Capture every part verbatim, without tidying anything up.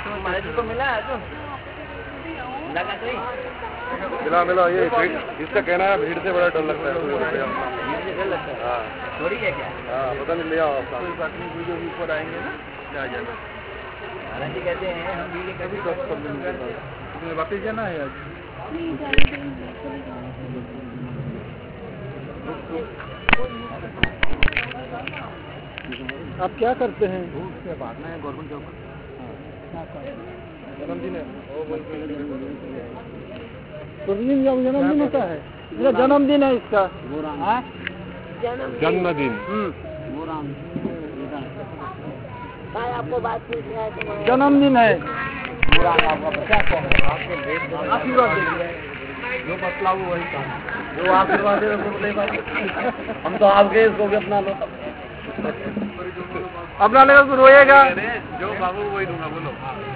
हमारे जी को मिला है तो लगा तो मिला मिला ये इसका कहना है भीड़ से बड़ा डर लगता है। भीड़ से डर लगता है। हाँ थोड़ी है क्या? हाँ पता नहीं लिया आपका। कोई बात नहीं, वीडियो ऊपर आएंगे ना ले आ जाना। महाराज जी कहते हैं हम वीडियो कभी क्रॉस कर लेंगे। तुम्हें वापस जाना है आज? आप क्या करते हैं? उसके बाद में गवर्नमेंट जॉब जन्मदिन है। जन्मदिन होता है, इसका जन्मदिन है इसका जन्मदिन। आपको बात पूछना है तुम्हारा जन्मदिन है आपका बच्चा को आशीर्वाद दे जो बतला वो वही काम जो आशीर्वाद दे हम तो आपके इसको भी अपना लो अपना लेकर तो रोएगा जो बाबू वही दूंगा बोलो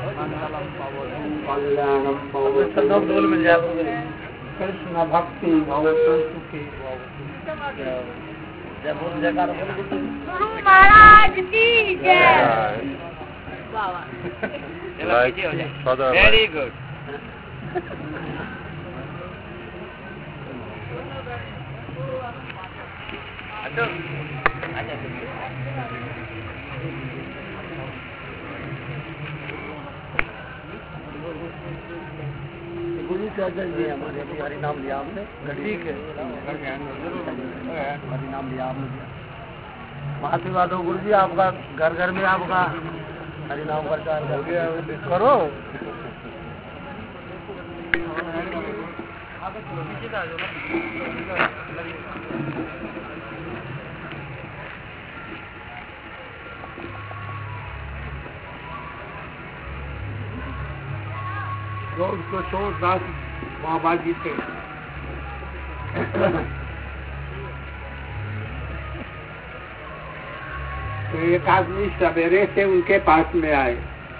सब डोल मिल जाएगा कृष्ण भक्ति सुखी जय बोल जयकार महाराज की जय। Very good. गुरु क्या चाहिए हमारे हमारी नाम लिया आपने ठीक है हमारी नाम लिया आपने आशीर्वाद हो गुरु जी आपका घर घर में आपका हरि नाम प्रचार करो। जो उसको सौ दस बाबा जी थे तो एक आदमी सवेरे से उनके पास में आए,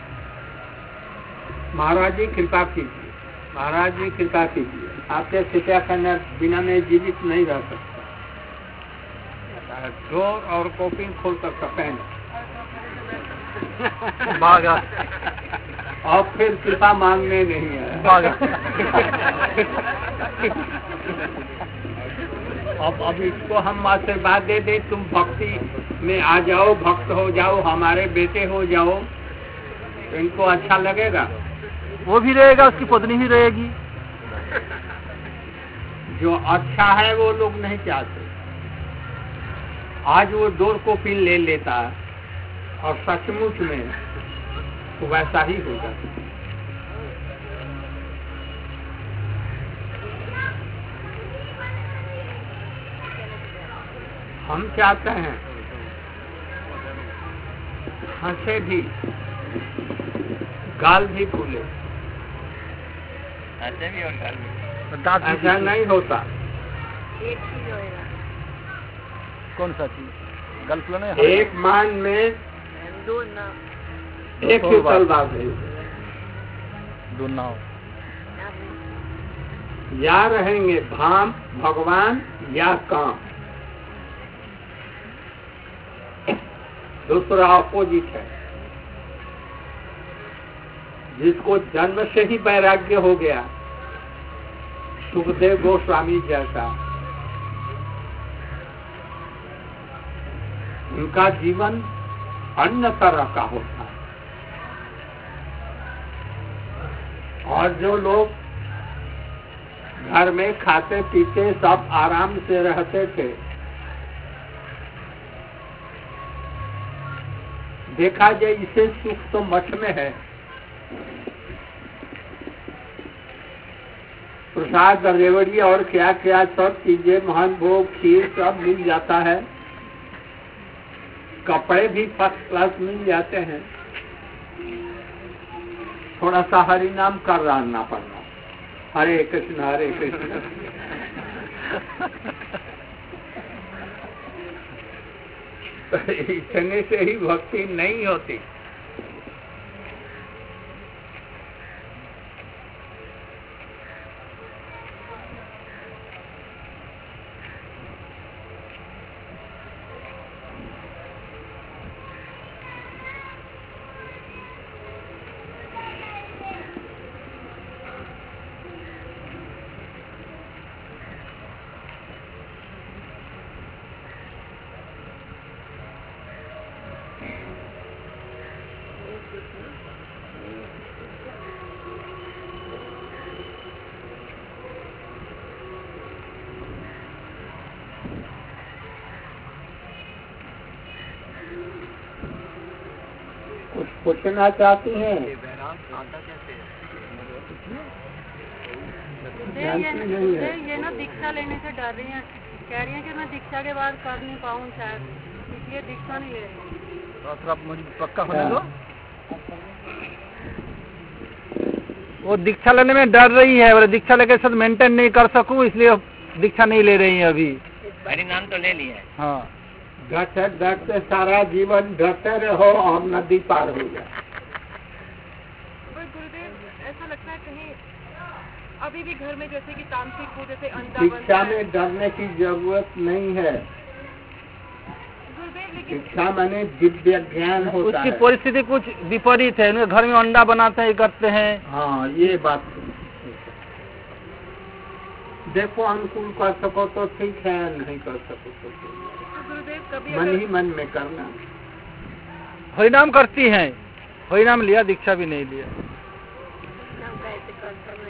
महाराज जी कृपा कीजिए, महाराज जी कृपा कीजिए, आपसे शिक्षा करने बिना मैं जीवित नहीं रह सकता। डोर और कॉफी खोल कर पहन भागा और फिर कृपा मांगने नहीं है भागा अब अब इसको हम आशीर्वाद दे दे तुम भक्ति में आ जाओ, भक्त हो जाओ, हमारे बेटे हो जाओ, तो इनको अच्छा लगेगा? वो भी रहेगा, उसकी पत्नी भी रहेगी। जो अच्छा है वो लोग नहीं चाहते। आज वो दो कॉपी ले लेता और सचमुच में तो वैसा ही होगा। हम चाहते हैं हंसे भी, गाल भी फूले, ऐसे भी और गाल भी ऐसा नहीं होता। एक चीज होएगा। कौन सा चीज? गल फुलाना है? एक मान में दो ना एक ही तलवार है, दो नाव या रहेंगे धाम भगवान या काम, दूसरा अपोजिट है। जिसको जन्म से ही वैराग्य हो गया, सुखदेव गोस्वामी जैसा, उनका जीवन अन्य तरह का होता है। और जो लोग घर में खाते पीते सब आराम से रहते थे, देखा जाए इसे सुख तो मठ में है, प्रसाद रेवड़ी और क्या क्या सब चीजें, महान भोग खीर सब मिल जाता है, कपड़े भी फर्स्ट क्लास मिल जाते हैं। थोड़ा सा हरि नाम कर रहना पड़ना, हरे कृष्ण हरे कृष्ण। इतने से ही भक्ति नहीं होती। कुछ पूछना चाहती हैं? ये ये ये ना दीक्षा लेने से डर रही हैं, कह रही हैं कि मैं दीक्षा के बाद कर नहीं पाऊँ शायद, इसलिए दीक्षा नहीं ले रही। तो आप मुझे पक्का होने दो। वो दीक्षा लेने में डर रही है, बोले दीक्षा लेके साथ मेंटेन नहीं कर सकूं, इसलिए दीक्षा नहीं ले रही है अभी। परिणाम तो ले लिया है। हाँ, डरते डरते सारा जीवन डरते रहो और नदी पार हो जाए। पर गुरुदेव ऐसा लगता है कहीं अभी भी घर में जैसे कि तांत्रिक हो, जैसे अंडा शिक्षा में डरने की जरूरत नहीं है। गुरुदेव लेकिन शिक्षा माने दिव्य ज्ञान होता उसकी है। परिस्थिति कुछ विपरीत है, उनके घर में अंडा बनाते हैं, करते हैं। हाँ, ये बात देखो, अनुकूल कर सको तो ठीक है, नहीं कर सको तो ठीक है। गुरुदेव कभी मन अगर ही मन में करना। हरिनाम करती हैं, हरिनाम लिया, दीक्षा भी नहीं लिया। नाम कैसे करता है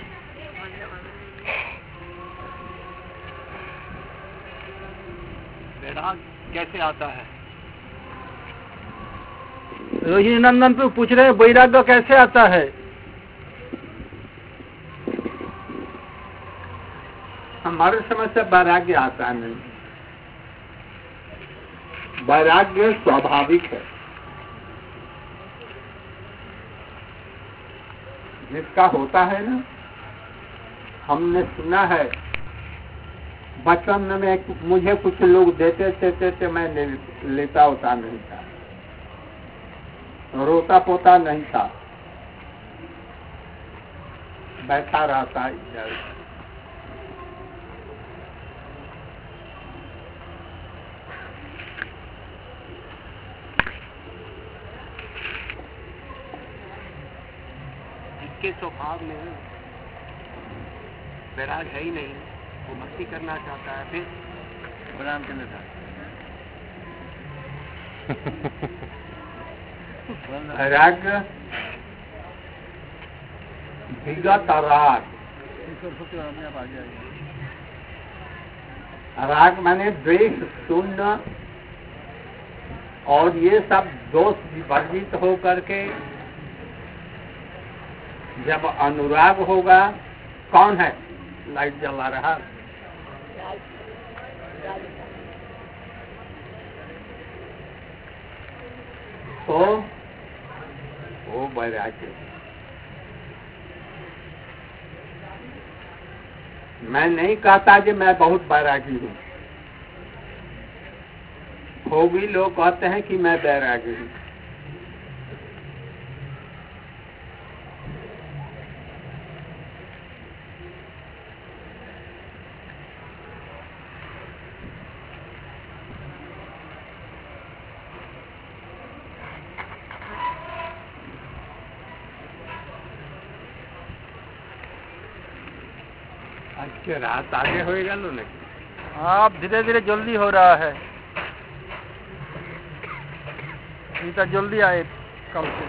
वैराग कैसे आता है? रोहिणी नंदन पे पूछ रहे हैं वैराग्य कैसे आता है। हमारे समझ से वैराग्य आता नहीं। वैराग्य स्वाभाविक है। जिसका होता है ना, हमने सुना है बचपन में मुझे कुछ लोग देते थे, देते मैं ले, लेता होता नहीं था, रोता पोता नहीं था, बैठा रहता इधर। जिसके स्वभाव में वैराग है ही नहीं, वो भक्ति करना चाहता है, फिर रामचंद्र था वैराग्य विगत राग। राग माने द्वेष शून्य, और ये सब दोष विवर्जित हो करके जब अनुराग होगा। कौन है? लाइट जला रहा। तो वो वैराग्य। मैं नहीं कहता कि मैं बहुत वैरागी हूँ, होगी लोग कहते हैं कि मैं वैरागी हूँ। अच्छा, रात आगे होएगा लो नहीं। आप धीरे धीरे जल्दी हो रहा है, इतना जल्दी आए कम से।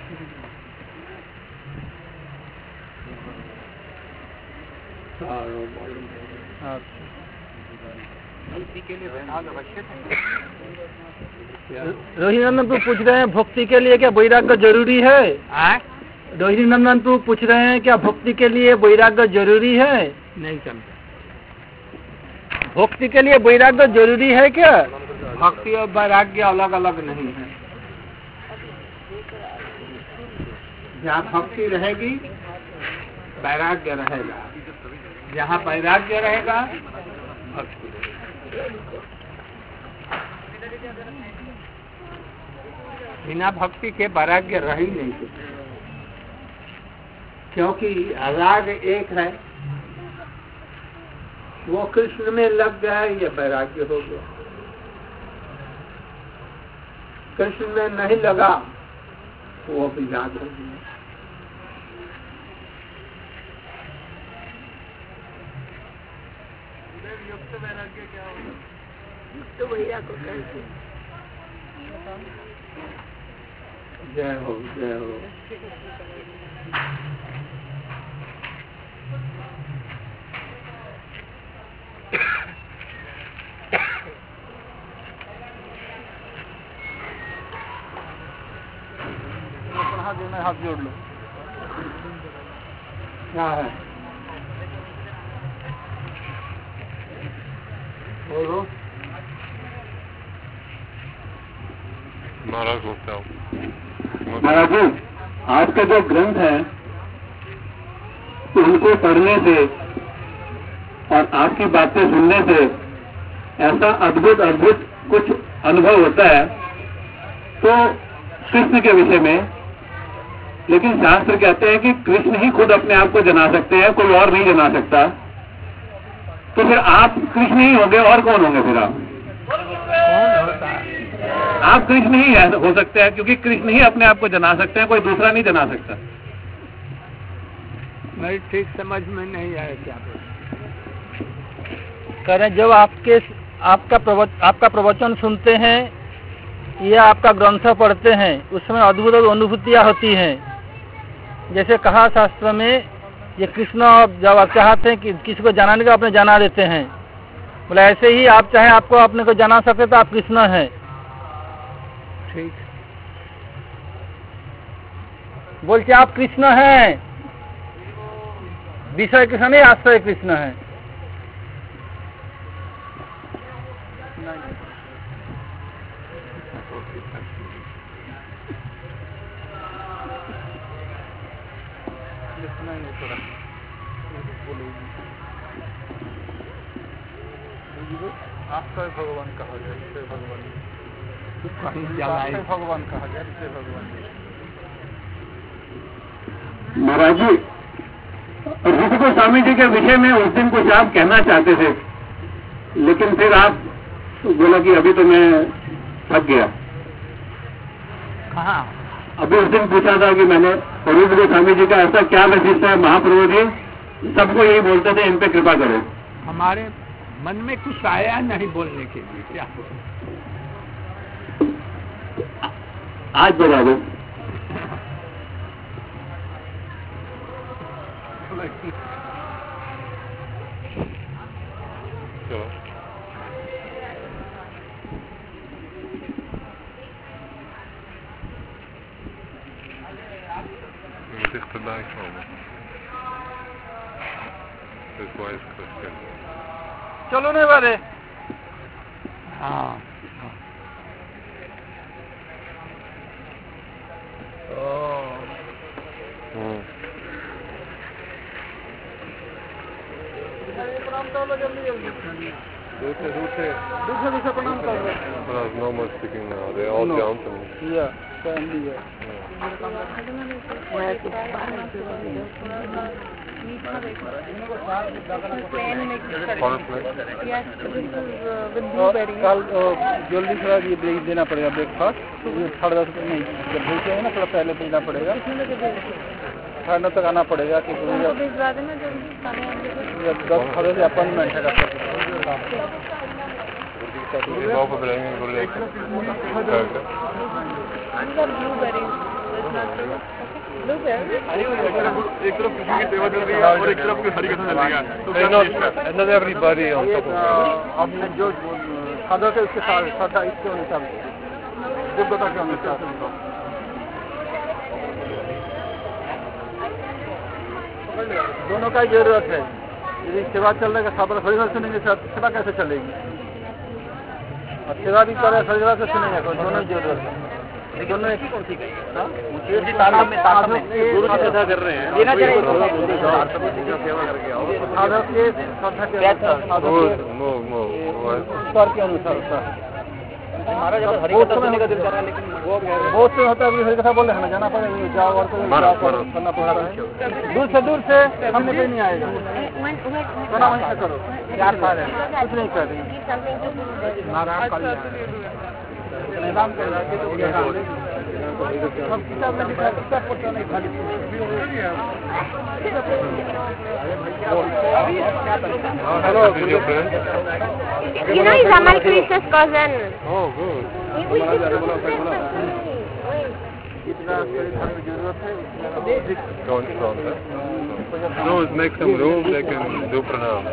भक्ति के लिए वैराग आवश्यक है। रोहिणी नंदन तो पूछ रहे हैं भक्ति के लिए क्या वैराग्य जरूरी है? रोहिणी नंदन तो पूछ रहे हैं क्या भक्ति के लिए वैराग्य जरूरी है? नहीं समझा। भक्ति के लिए वैराग्य जरूरी है क्या? भक्ति और वैराग्य अलग अलग नहीं है। जहाँ भक्ति रहेगी वैराग्य रहेगा, जहाँ वैराग्य रहेगा भक्ति रहेगी। बिना भक्ति के वैराग्य रह ही नहीं सकते, क्योंकि राग एक है, वो कृष्ण में लग गया, ये वैराग्य हो गया। कृष्ण में नहीं लगा, वो विराग हो गया। युक्त वैराग्य क्या होगा? तो वैराग को कैसे जय हो जय हो। हाथ जोड़ना, हाथ जोड़ लो। क्या है बोलो। महाराज बोलते हो महाराज जी, आज का जो ग्रंथ है उनको पढ़ने से और आपकी बातें सुनने से ऐसा अद्भुत अद्भुत कुछ अनुभव होता है तो कृष्ण के विषय में। लेकिन शास्त्र कहते हैं कि कृष्ण ही खुद अपने आप को जना सकते हैं, कोई और नहीं जना सकता। तो फिर आप कृष्ण ही होंगे और कौन होंगे फिर आप? कौन होता है? आप कृष्ण ही है, हो सकते हैं, क्योंकि कृष्ण ही अपने आप को जना सकते हैं, कोई दूसरा नहीं जना सकता। मेरी ठीक समझ में नहीं आया क्या कह रहे हैं। जब आपके आपका प्रवचन आपका प्रवचन सुनते हैं या आपका ग्रंथ पढ़ते हैं उस समय अद्भुत अनुभूतियाँ होती हैं। जैसे कहा शास्त्र में, ये कृष्ण जब आप चाहते हैं कि किसी को जनाने का अपने जना देते हैं, बोले ऐसे ही आप चाहे आपको अपने को जना सकते तो आप कृष्ण हैं। ठीक, बोलते आप कृष्ण हैं, विषय कृष्ण नहीं, आश्रय कृष्ण है। आश्रय भगवान कहा गया, विषय भगवान भगवान कहा गया, विषय भगवान। महाराज जी, रुद्र गोस्वामी जी के विषय में उस दिन कुछ आप कहना चाहते थे, लेकिन फिर आप बोला कि अभी तो मैं थक गया। कहाँ? अभी उस दिन पूछा था कि मैंने, रुद्र गोस्वामी जी का ऐसा क्या वैशिष्ट है महाप्रभु जी, सबको यही बोलते थे इन पे कृपा करो। हमारे मन में कुछ आया नहीं बोलने के लिए, क्या आज बता दो। चलो dichterbij komen. Dit wijs Christian. चलो नहीं बारे। हाँ प्रणाम कर लो जल्दी जल्दी। दूसरे दूसरे दूसरे दूसरे प्रणाम कर लो। There's no more speaking now. They all No. jump and Yeah, family है। कल जल्दी थोड़ा ये ब्रेक देना पड़ेगा, ब्रेकफास्ट ये साढ़े दस बजे नहीं, जब ब्रेक है ना थोड़ा पहले भेजना पड़ेगा, साढ़े नौ तक आना पड़ेगा कि दस साढ़े से अपॉइंटमेंट है doctor. boven brengen voor de एक तरफ कृष्ण की सेवा चल रही है और एक तरफ हरि कथा चल रही है, तो not everybody on top of it. आपने जो साधक है उसके साथ श्रद्धा इसके अनुसार, योग्यता के अनुसार दोनों का जरूरत है। यदि सेवा चल रहा है साधक हरिवार सुनेंगे, सेवा कैसे चलेगी? और सेवा भी करे हरिवार से सुनेंगे, दोनों की जरूरत है। दोनों एक तालाब में तालाब में गुरु की श्रद्धा कर रहे हैं, देना चाहिए सेवा करके आओ। साधक के श्रद्धा के अनुसार के अनुसार होता है। हमारा जब हरि कथा सुनने का दिल कर रहा है, लेकिन वो बहुत से होता है हरि कथा बोल रहे हैं, जाना पड़ेगा, जाओ और करना पड़ रहा है। दूर से दूर से हमने पे नहीं आएगा, बना वहीं से करो, यार खा रहे हैं, कुछ नहीं कर रहे हैं। नारायण काली नाम कर रहा है, सब किताब में लिखा है, किताब पढ़ता नहीं खाली। Hello, this is your friend? You know, he's Amal Krishna's cousin. Oh, good. जितना धन की जरूरत है उतना अधिक Don't stop that. Those make some room, they can do pranam.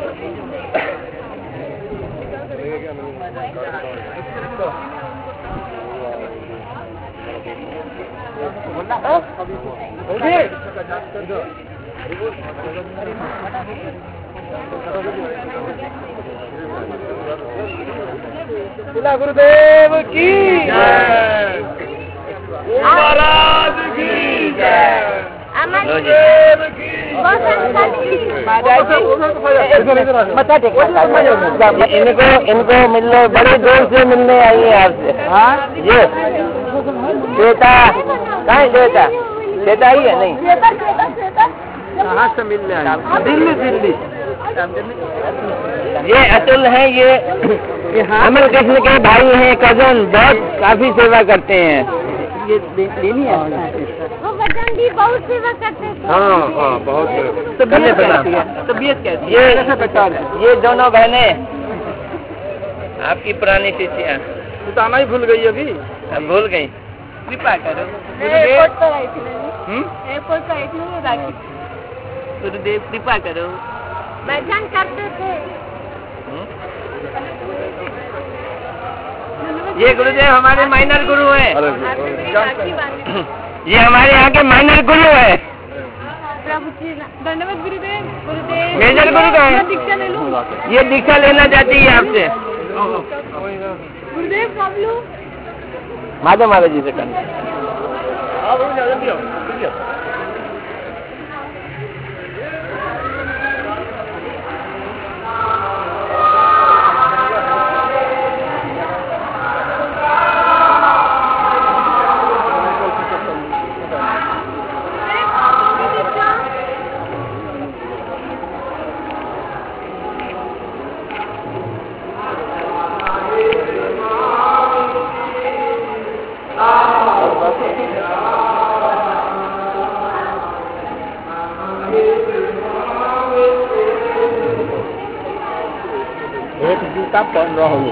बोला गुरुदेव की जय, महाराज की जय, गुरुदेव की इनको इनको मिलने बड़ी दूर से मिलने आई है आपसे। हाँ ये श्वेता कहाँ है? श्वेता श्वेता आई है नहीं? कहाँ से मिलने आई? दिल्ली दिल्ली। ये अतुल है, ये अमर कृष्ण के भाई हैं, कजन, बहुत काफी सेवा करते हैं। ये लेनी है वो वजन भी बहुत सेवा करते थे। हाँ हाँ बहुत तबीयत कैसी है? तबीयत कैसी है? ये कैसे पहचान है? ये दोनों बहनें आपकी पुरानी शिष्या बताना ही भूल गई अभी। अब भूल गई। कृपा करो एयरपोर्ट पर आई थी हम्म? एयरपोर्ट पर आई थी मैं बाकी गुरुदेव कृपा करो। वजन करते थे। ये गुरुदेव हमारे माइनर गुरु हैं। अरे राखी बांधी। ये हमारे यहाँ के माइनर गुरु हैं। प्रभु जी धन्यवाद गुरुदेव। गुरुदेव मेजर गुरु का है। मैं दीक्षा ले लूं? ये दीक्षा लेना चाहती है आपसे। गुरुदेव कब लूं? माधव महाराज जी से करना। एक जूता पहन रहा हूँ।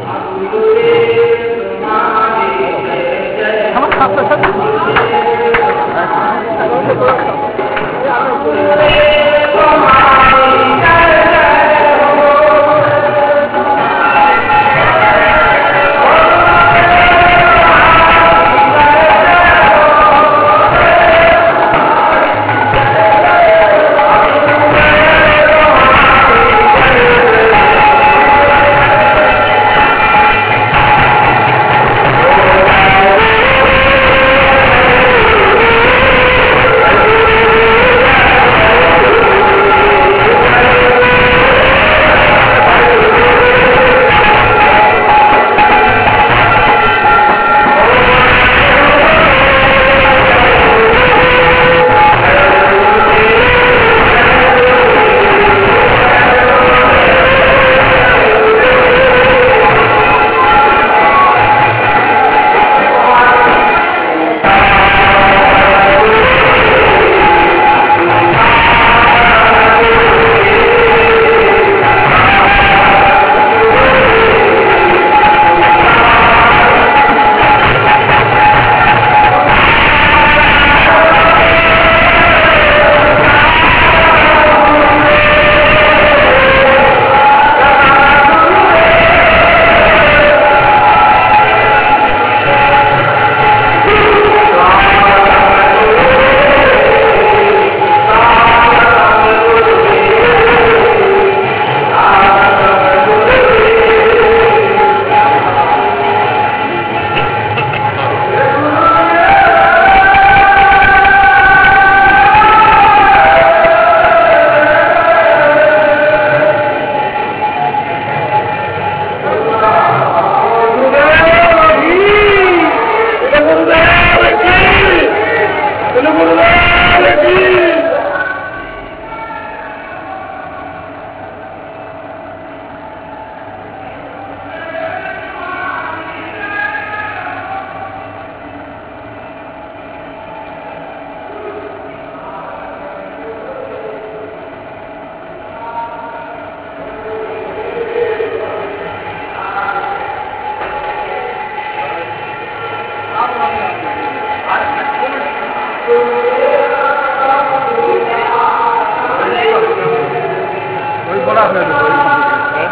Voilà, mais le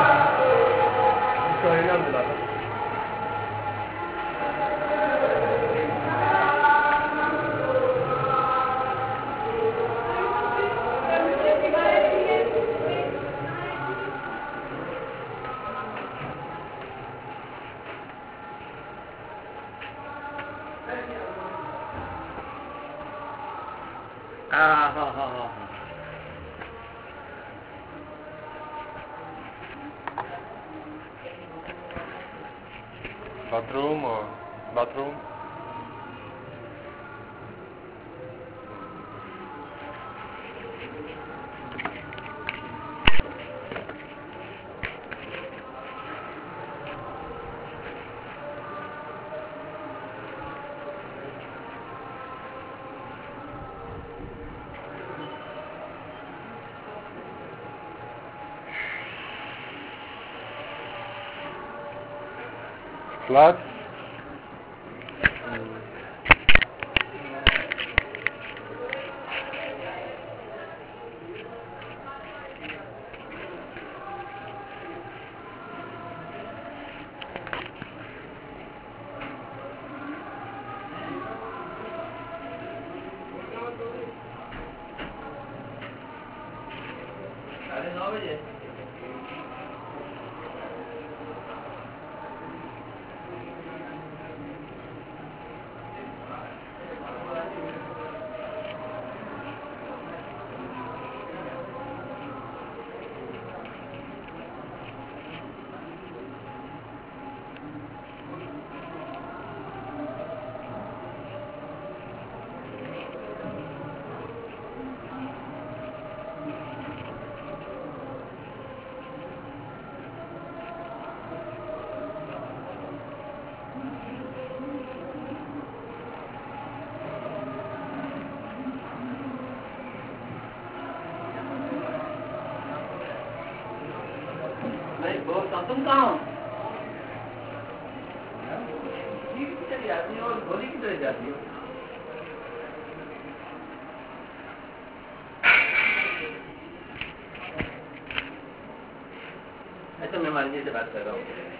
Ah, ha, ha, ha. bathroom or bathroom. Flat. साढ़े नौ बजे नहीं बहुत तुम कहाँ हो? चली जाती हो और भोली की तरह जाती हो। ऐसा मैं मान जी से बात कर रहा हूँ।